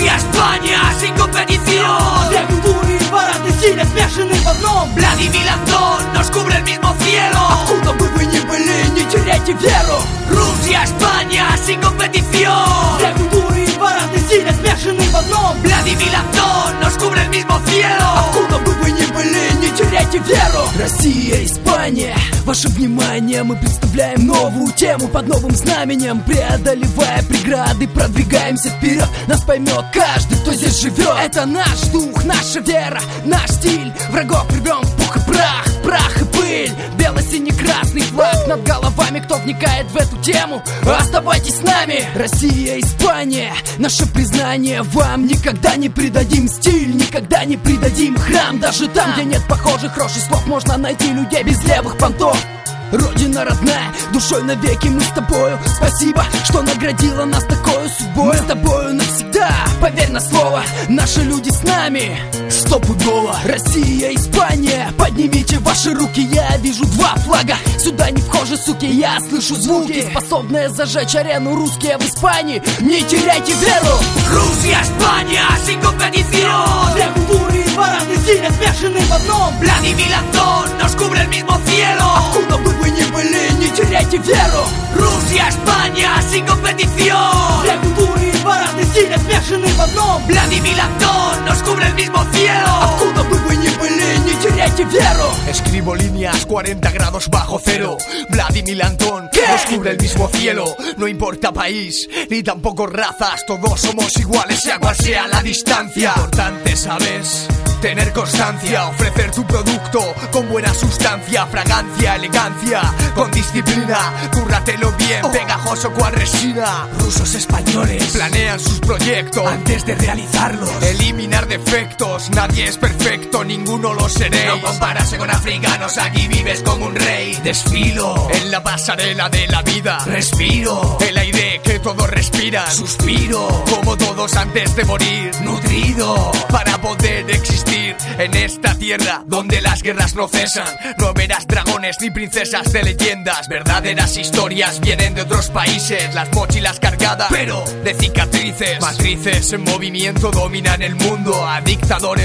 Rusia, España, sin competición. De cultura y парадный стиль смешаны в одном. Владимир Антон, nos cubre el mismo cielo. Откуда бы вы ни были, не теряйте веру. Rusia, España, sin competición. De cultura y парадный стиль смешаны в одном. Владимир Антон, nos cubre el mismo cielo. Откуда бы вы ни были, не теряйте веру. Россия, Испания, ваше внимание, мы представляем новую тему под новым знаменем. Преодолевая преграды, продвигаемся вперед. Нас поймет каждый, кто здесь живет. Это наш дух, наша вера, наш стиль. Врагов рвем в пух и прах, прах и пыль. Бело-синий-красный флаг над головами. Кто вникает в эту тему, оставайтесь с нами. Россия, Испания, наше признание вам. Никогда не предадим стиль, никогда не предадим храм. Даже там, где нет похожих рож и слов, можно найти людей без левых понтов. Родина родная, душой навеки мы с тобою. Спасибо, что наградила нас такой судьбой. Мы с тобою навсегда, поверь на слово. Наши люди с нами стопудово. Россия, Испания, поднимите ваши руки. Я вижу два флага, сюда не вхожи, суки. Я слышу звуки, способные зажечь арену. Русские в Испании, не теряйте веру. Rusia, España, sin competición. Две культуры и парадный стиль смешаны в одном. Vladimir Антон, nos cubre el mismo cielo. Откуда бы вы ни были, не теряйте веру. Rusia, España, sin competición. Две культуры и парадный стиль смешаны в одном. Vladimir Антон, nos cubre el mismo cielo. Откуда бы вы ни были, не теряйте веру. Escribo líneas 40 grados bajo cero. Vladimir Antón, nos cubre el mismo cielo. No importa país, ni tampoco razas. Todos somos iguales, sea cual sea la distancia. Importante, ¿sabes? Tener constancia, ofrecer tu producto con buena sustancia, fragancia, elegancia, con disciplina, cúrratelo bien, pegajoso cual resina. Rusos españoles planean sus proyectos antes de realizarlos. Eliminar defectos, nadie es perfecto, ninguno lo seréis. No compararse con africanos, aquí vives como un rey. Desfilo en la pasarela de la vida, respiro el aire que todos respiran, suspiro como todos antes de morir, nutrido para poder existir en esta tierra donde las guerras no cesan. No verás dragones ni princesas de leyendas, verdaderas historias vienen de otros países. Las mochilas cargadas, pero de cicatrices, matrices en movimiento dominan el mundo. A dictadores,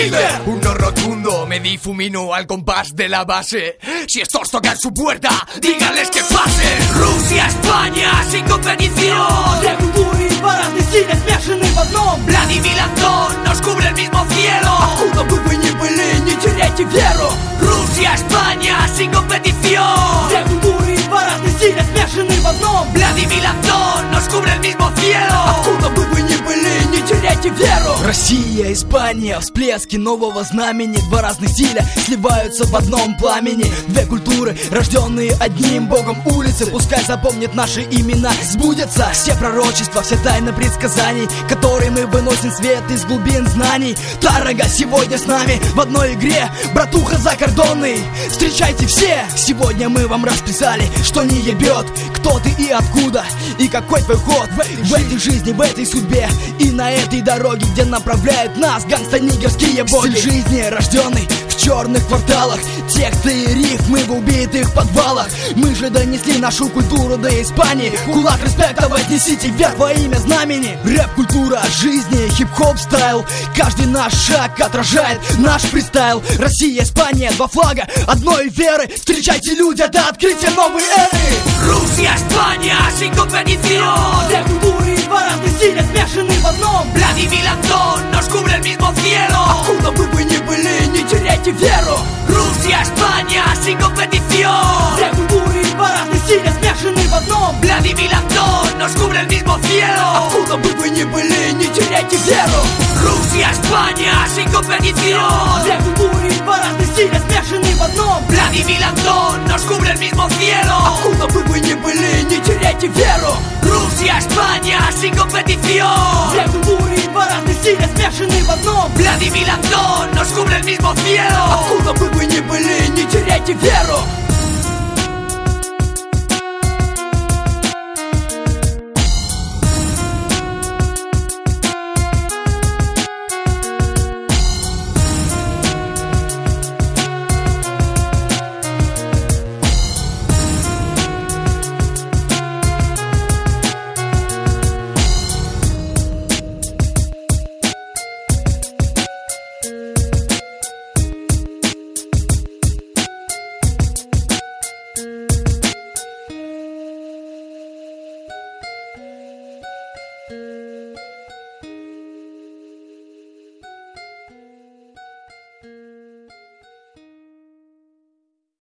un no rotundo, me difumino al compás de la base. Si estos tocan su puerta, díganles que pasen. Rusia, España, sin competición. Две культуры и парадный стиль смешаны в одном. Vladimir Антон, nos cubre el mismo cielo. Откуда бы вы ни были, не теряйте веру. Rusia, España, sin competición. Две культуры и парадный стиль смешаны в одном. Vladimir Антон, nos cubre el mismo cielo. Откуда бы вы ни были, не теряйте веру. Россия, Испания, всплески нового знамени. Два разных стиля сливаются в одном пламени. Две культуры, рожденные одним богом. Улицы, пускай запомнят наши имена. Сбудятся все пророчества, все тайны предсказаний, которые мы выносим в свет из глубин знаний. Тарага сегодня с нами в одной игре, братуха закордонный. Встречайте все, сегодня мы вам расписали, что не ебет, кто ты и откуда, и какой твой ход в этой жизни, в этой судьбе, и на этой дороге, где направляют нас гангста-нигерские боги. Стиль жизни, рожденный в черных кварталах, тексты и рифмы в убитых подвалах. Мы же донесли нашу культуру до Испании. Кулак респекта вознесите вверх во имя знамени. Рэп-культура жизни, хип-хоп стайл, каждый наш шаг отражает наш фристайл. Россия, Испания, два флага одной веры. Встречайте, люди, это открытие новой эры. Rusia, España, sin competición. Две культуры и парадный стиль смешаны в одном. Vladimir Антон, nos cubre el mismo cielo. Откуда бы вы ни были, не теряйте веру. Rusia, España, sin competición. Две культуры и парадный стиль смешаны в одном. Vladimir Антон, nos cubre el mismo cielo. Откуда бы вы ни были, не теряйте веру. Rusia, España, sin competición. Две культуры и парадный стиль смешаны в одном. Vladimir Антон, nos cubre el mismo cielo. Откуда бы вы ни были, не теряйте веру. Rusia, España, sin competición. Две культуры и парадный стиль смешаны в одном. Vladimir Антон, nos cubre el mismo cielo. Откуда бы вы ни были, не теряйте веру.